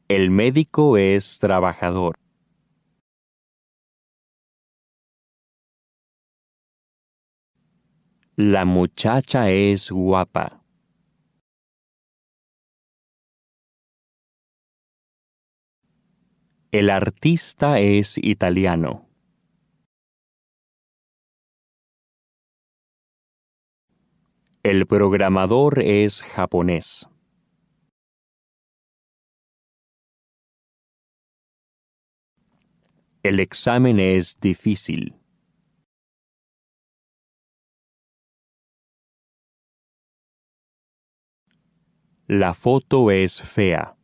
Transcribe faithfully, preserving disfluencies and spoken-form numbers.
El médico es trabajador. La muchacha es guapa. El artista es italiano. El programador es japonés. El examen es difícil. La foto es fea.